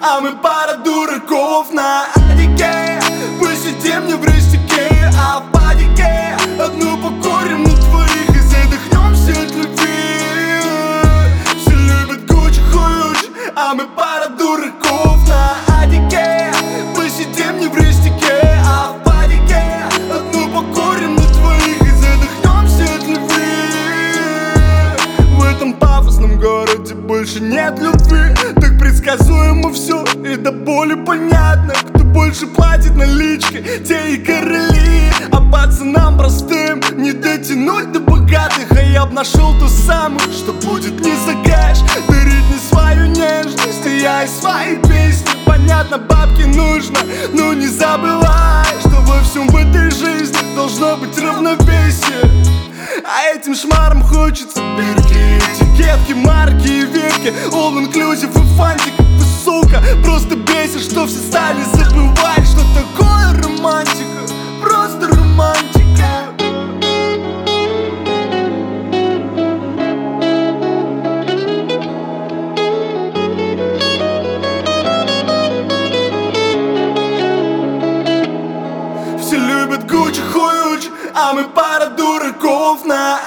а мы пара дураков на адике. Посидим не в рестике, а в падике одну покурим на твоих и задохнемся от любви. Все любят Гуччи, хуючи, а мы пара дураков на адике. Посидим не в рестике, а в падике одну покурим на твоих и задохнемся от любви. В этом пафосном городе больше нет любви. Так предсказуемо все и до боли понятно. Кто больше платит наличкой, те и короли. А пацанам простым не дотянуть до богатых. А я б нашел ту самую, что будет не за кэш. Дарить не свою нежность, и я и свои песни. Понятно, бабки нужно, но не забывай, что во всем в этой жизни должно быть равновесие. А этим шмарам хочется бирки, этикетки, марки и ветки, all inclusive и фантик. Вы, сука, просто бесит, что все стали забывать, что такое романтика, просто романтика. Все любят Гуччи, хуючи, а мы пара дураков на